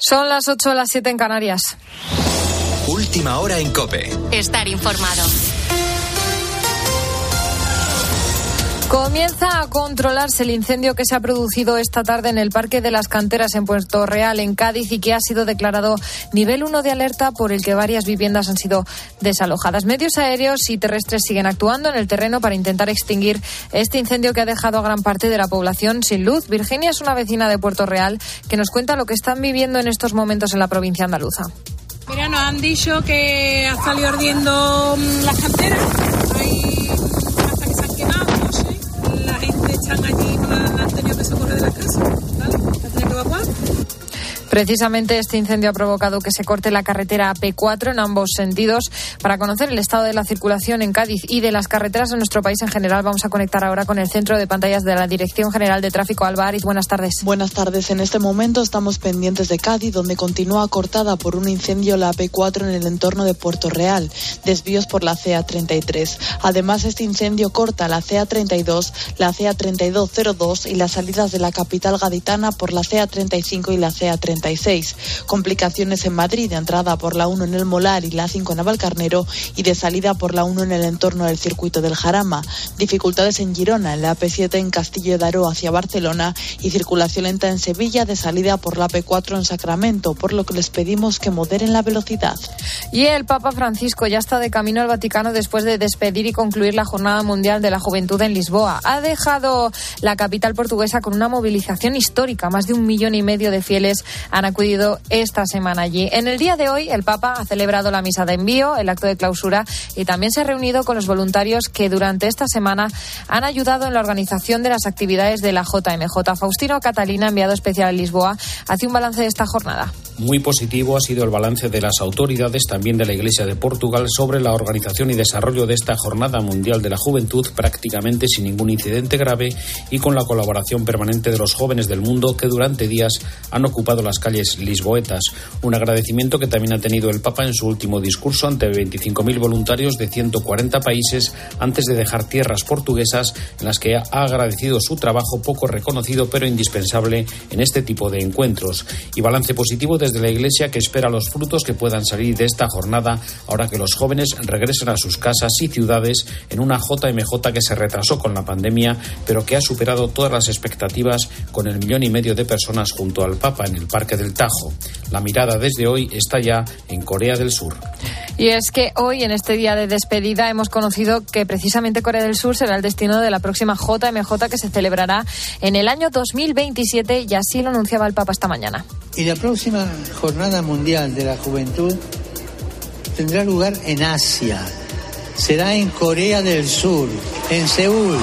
Son las 8, las 7 en Canarias. Última hora en COPE. Estar informado. Comienza a controlarse el incendio que se ha producido esta tarde en el Parque de las Canteras en Puerto Real, en Cádiz, y que ha sido declarado nivel 1 de alerta, por el que varias viviendas han sido desalojadas. Medios aéreos y terrestres siguen actuando en el terreno para intentar extinguir este incendio que ha dejado a gran parte de la población sin luz. Virginia es una vecina de Puerto Real que nos cuenta lo que están viviendo en estos momentos en la provincia andaluza. Mira, nos han dicho que ha salido ardiendo las canteras. Hay casas que se han quemado, no sé. La gente están allí, no han tenido que socorrer de la casa, ¿vale? Han tenido que evacuar. Precisamente este incendio ha provocado que se corte la carretera AP4 en ambos sentidos. Para conocer el estado de la circulación en Cádiz y de las carreteras en nuestro país en general, vamos a conectar ahora con el centro de pantallas de la Dirección General de Tráfico. Alba Ariz, buenas tardes. Buenas tardes. En este momento estamos pendientes de Cádiz, donde continúa cortada por un incendio la AP4 en el entorno de Puerto Real. Desvíos por la CA33. Además, este incendio corta la CA32, la CA3202 y las salidas de la capital gaditana por la CA35 y la CA36. Complicaciones en Madrid, de entrada por la 1 en el Molar y la 5 en Navalcarnero, y de salida por la 1 en el entorno del circuito del Jarama. Dificultades en Girona, en la AP7 en Castillo de Aro hacia Barcelona, y circulación lenta en Sevilla, de salida por la AP4 en Sacramento, por lo que les pedimos que moderen la velocidad. Y el Papa Francisco ya está de camino al Vaticano después de despedir y concluir la Jornada Mundial de la Juventud en Lisboa. Ha dejado la capital portuguesa con una movilización histórica. Más de 1,5 millones de fieles han acudido esta semana allí. En el día de hoy, el Papa ha celebrado la misa de envío, el acto de clausura, y también se ha reunido con los voluntarios que durante esta semana han ayudado en la organización de las actividades de la JMJ. Faustino Catalina, enviado especial a Lisboa, hace un balance de esta jornada. Muy positivo ha sido el balance de las autoridades, también de la Iglesia de Portugal, sobre la organización y desarrollo de esta Jornada Mundial de la Juventud, prácticamente sin ningún incidente grave y con la colaboración permanente de los jóvenes del mundo que durante días han ocupado las calles lisboetas. Un agradecimiento que también ha tenido el Papa en su último discurso ante 25.000 voluntarios de 140 países antes de dejar tierras portuguesas, en las que ha agradecido su trabajo poco reconocido pero indispensable en este tipo de encuentros. Y balance positivo desde la Iglesia, que espera los frutos que puedan salir de esta jornada ahora que los jóvenes regresen a sus casas y ciudades en una JMJ que se retrasó con la pandemia, pero que ha superado todas las expectativas con el 1,5 millones de personas junto al Papa en el Parque del Tajo. La mirada desde hoy está ya en Corea del Sur. Y es que hoy, en este día de despedida, hemos conocido que precisamente Corea del Sur será el destino de la próxima JMJ, que se celebrará en el año 2027, y así lo anunciaba el Papa esta mañana. Y la próxima Jornada Mundial de la Juventud tendrá lugar en Asia. Será en Corea del Sur, en Seúl.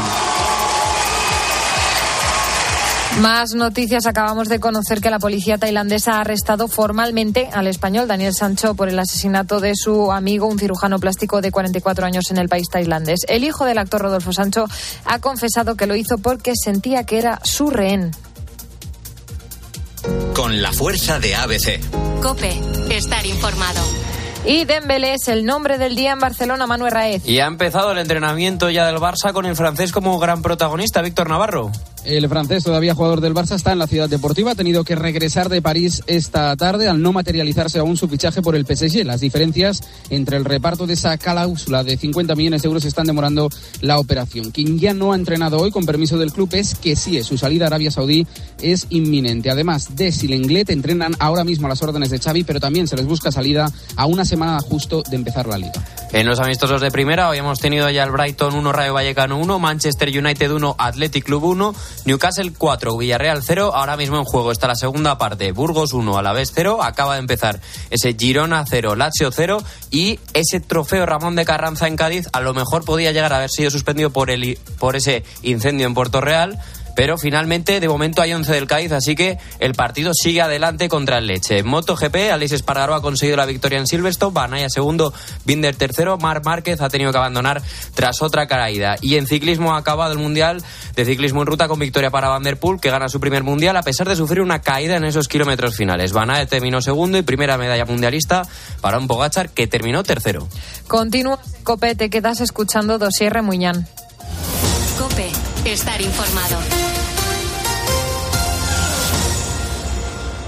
Más noticias. Acabamos de conocer que la policía tailandesa ha arrestado formalmente al español Daniel Sancho por el asesinato de su amigo, un cirujano plástico de 44 años en el país tailandés. El hijo del actor Rodolfo Sancho ha confesado que lo hizo porque sentía que era su rehén. Con la fuerza de ABC. COPE. Estar informado. Y Dembélé es el nombre del día en Barcelona, Manuel Raez. Y ha empezado el entrenamiento ya del Barça con el francés como gran protagonista, Víctor Navarro. El francés, todavía jugador del Barça, está en la Ciudad Deportiva. Ha tenido que regresar de París esta tarde al no materializarse aún su fichaje por el PSG. Las diferencias entre el reparto de esa cláusula de 50 millones de euros están demorando la operación. Quien ya no ha entrenado hoy, con permiso del club, es Kessie. Su salida a Arabia Saudí es inminente. Además, Dest y Lenglet entrenan ahora mismo a las órdenes de Xavi, pero también se les busca salida a una semana justo de empezar la Liga. En los amistosos de primera, hoy hemos tenido ya el Brighton 1, Rayo Vallecano 1, Manchester United 1, Athletic Club 1, Newcastle 4, Villarreal 0. Ahora mismo en juego está la segunda parte. Burgos 1, Alavés 0. Acaba de empezar ese Girona 0, Lazio 0. Y ese trofeo Ramón de Carranza en Cádiz a lo mejor podía llegar a haber sido suspendido por ese incendio en Puerto Real. Pero finalmente, de momento, hay 11 del Cádiz, así que el partido sigue adelante contra el Lecce. En MotoGP, Aleix Espargaró ha conseguido la victoria en Silverstone, Banaya segundo, Binder tercero, Marc Márquez ha tenido que abandonar tras otra caída. Y en ciclismo ha acabado el Mundial de Ciclismo en Ruta con victoria para Van der Poel, que gana su primer Mundial a pesar de sufrir una caída en esos kilómetros finales. Banaya terminó segundo y primera medalla mundialista para un Pogačar, que terminó tercero. Continúa COPE, te quedas escuchando Dossier Remuñán. COPE. Estar informado.